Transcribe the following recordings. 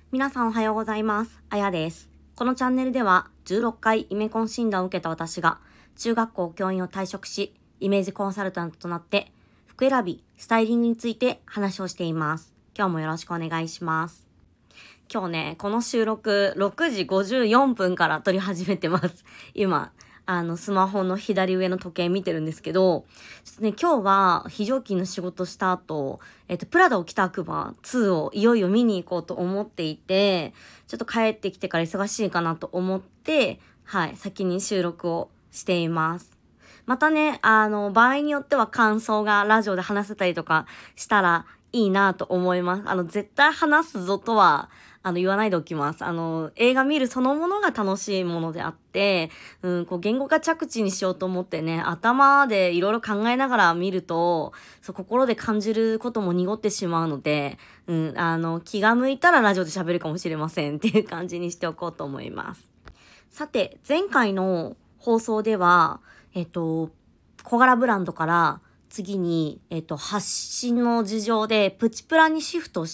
皆さんおはようございます。あやです。このチャンネルでは16回イメコン診断を受けた私が中学校教員を退職し、イメージコンサルタントとなって服選び、スタイリングについて話をしています。今日もよろしくお願いします。今日ね、この収録6時54分から撮り始めてます。今、スマホの左上の時計見てるんですけど、ちょっとね、今日は非常勤の仕事した後、プラダを着た悪魔2をいよいよ見に行こうと思っていて、ちょっと帰ってきてから忙しいかなと思って、先に収録をしています。またね、場合によっては感想がラジオで話せたりとかしたらいいなと思います。絶対話すぞとは、言わないでおきます。映画見るそのものが楽しいものであって、言語化着地にしようと思ってね、頭でいろいろ考えながら見ると、心で感じることも濁ってしまうので、気が向いたらラジオで喋るかもしれませんっていう感じにしておこうと思います。さて、前回の放送では、小柄ブランドから次に、発信の事情でプチプラにシフトして、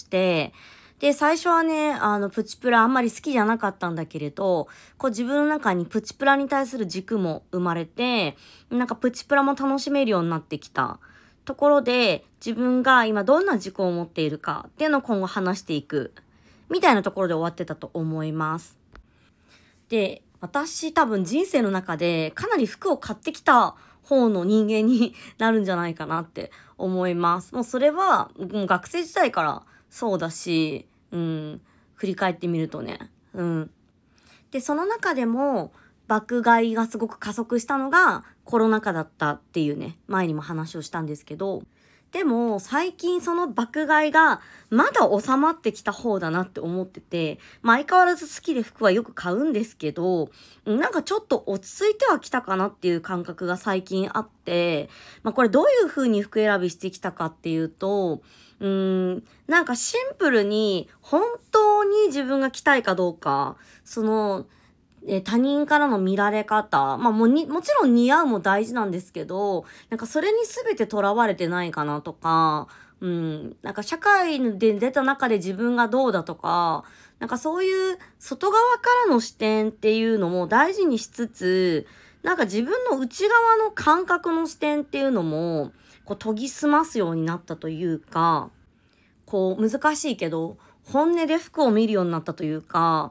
で、最初はね、プチプラあんまり好きじゃなかったんだけれど、自分の中にプチプラに対する軸も生まれて、プチプラも楽しめるようになってきた。ところで、自分が今どんな軸を持っているかっていうのを今後話していく。みたいなところで終わってたと思います。で、私多分人生の中でかなり服を買ってきた方の人間になるんじゃないかなって思います。もうそれはもう学生時代からそうだし、振り返ってみるとね。で、その中でも爆買いがすごく加速したのがコロナ禍だったっていうね、前にも話をしたんですけど、でも最近その爆買いがまだ収まってきた方だなって思ってて、相変わらず好きで服はよく買うんですけど、ちょっと落ち着いてはきたかなっていう感覚が最近あって、これどういう風に服選びしてきたかっていうと、シンプルに本当に自分が着たいかどうか、他人からの見られ方、もちろん似合うも大事なんですけど、それに全て囚われてないかなとか、社会で出た中で自分がどうだとか、そういう外側からの視点っていうのも大事にしつつ、自分の内側の感覚の視点っていうのも、研ぎ澄ますようになったというか、難しいけど、本音で服を見るようになったというか、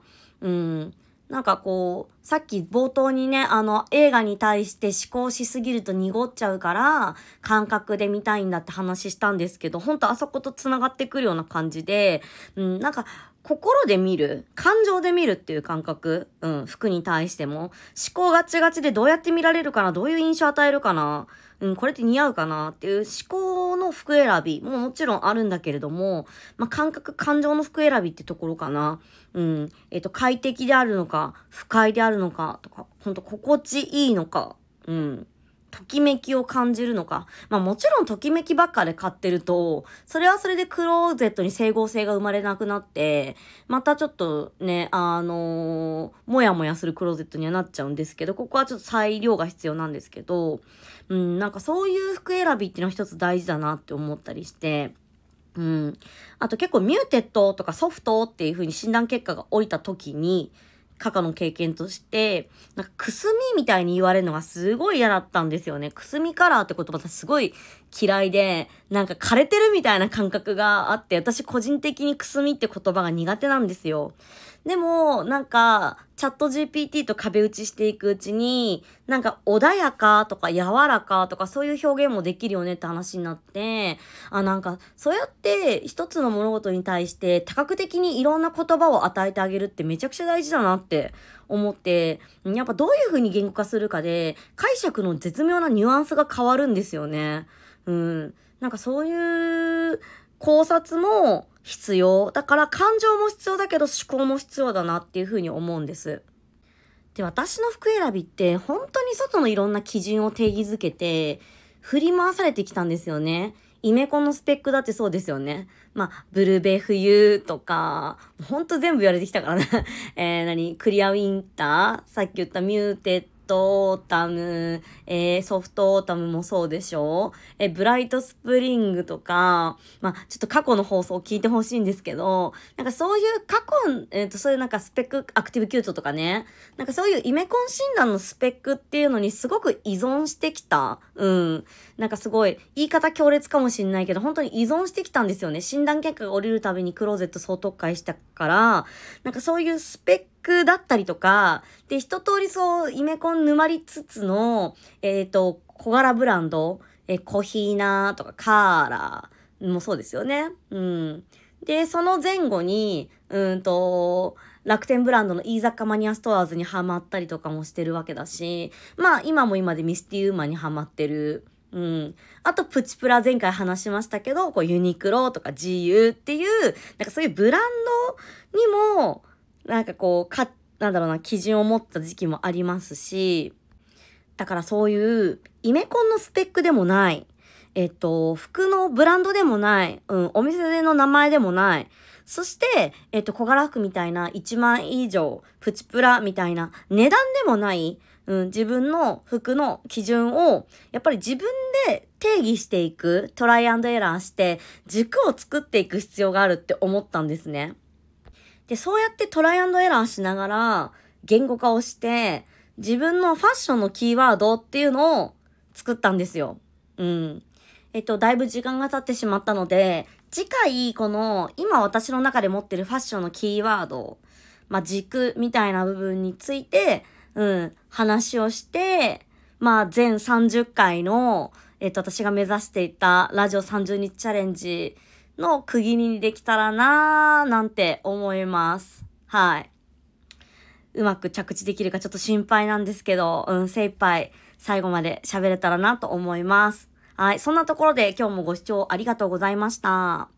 さっき冒頭にね、映画に対して思考しすぎると濁っちゃうから、感覚で見たいんだって話したんですけど、本当あそこと繋がってくるような感じで、心で見る、感情で見るっていう感覚、服に対しても、思考ガチガチでどうやって見られるかな、どういう印象与えるかな、これって似合うかなっていう思考の服選びももちろんあるんだけれども、感覚、感情の服選びってところかな。快適であるのか、不快であるのかとか、心地いいのか、ときめきを感じるのか。もちろんときめきばっかで買ってると、それはそれでクローゼットに整合性が生まれなくなって、またちょっとね、もやもやするクローゼットにはなっちゃうんですけど、ここはちょっと裁量が必要なんですけど、そういう服選びっていうのは一つ大事だなって思ったりして、あと結構ミューテッドとかソフトっていう風に診断結果が降りた時に、過去の経験として、くすみみたいに言われるのがすごい嫌だったんですよね。くすみカラーって言葉私すごい嫌いで、枯れてるみたいな感覚があって、私個人的にくすみって言葉が苦手なんですよ。でも、チャット GPT と壁打ちしていくうちに、穏やかとか柔らかとかそういう表現もできるよねって話になって、そうやって一つの物事に対して多角的にいろんな言葉を与えてあげるってめちゃくちゃ大事だなって思って、やっぱどういう風に言語化するかで解釈の絶妙なニュアンスが変わるんですよね。そういう考察も必要。だから感情も必要だけど思考も必要だなっていう風に思うんです。で、私の服選びって本当に外のいろんな基準を定義づけて振り回されてきたんですよね。イメコンのスペックだってそうですよね。ブルベ冬とか、ほんと全部言われてきたからね。クリアウィンター、さっき言ったミューテットオータム、ソフトオータムもそうでしょ。ブライトスプリングとか、まあ、ちょっと過去の放送を聞いてほしいんですけど、なんかそういう過去、そういうなんかスペックアクティブキュートとかね、なんかそういうイメコン診断のスペックっていうのにすごく依存してきた。うん。なんかすごい、言い方強烈かもしんないけど、本当に依存してきたんですよね。診断結果が降りるたびにクローゼット総特会したから、なんかそういうスペックだったりとか、で、一通りそう、イメコン沼りつつの、小柄ブランド、コヒーナーとかカーラーもそうですよね。うん。で、その前後に、楽天ブランドの飯坂マニアストアーズにハマったりとかもしてるわけだし、まあ今も今でミスティウーマンにハマってる。うん。あと、プチプラ前回話しましたけど、こうユニクロとか GU っていう、なんかそういうブランドにも、なんかこう、なんだろうな、基準を持った時期もありますし、だからそういうイメコンのスペックでもない、服のブランドでもない、お店の名前でもない、そして、小柄服みたいな1万円以上、プチプラみたいな値段でもない、自分の服の基準を、やっぱり自分で定義していく、トライアンドエラーして、軸を作っていく必要があるって思ったんですね。で、そうやってトライアンドエラーしながら、言語化をして、自分のファッションのキーワードっていうのを作ったんですよ。うん。だいぶ時間が経ってしまったので、次回、この、今私の中で持ってるファッションのキーワード、まあ、軸みたいな部分について、話をしてて、まあ、全30回の、私が目指していたラジオ30日チャレンジの区切りにできたらなーなんて思います。はい。うまく着地できるかちょっと心配なんですけど、精一杯最後まで喋れたらなと思います。はい。そんなところで今日もご視聴ありがとうございました。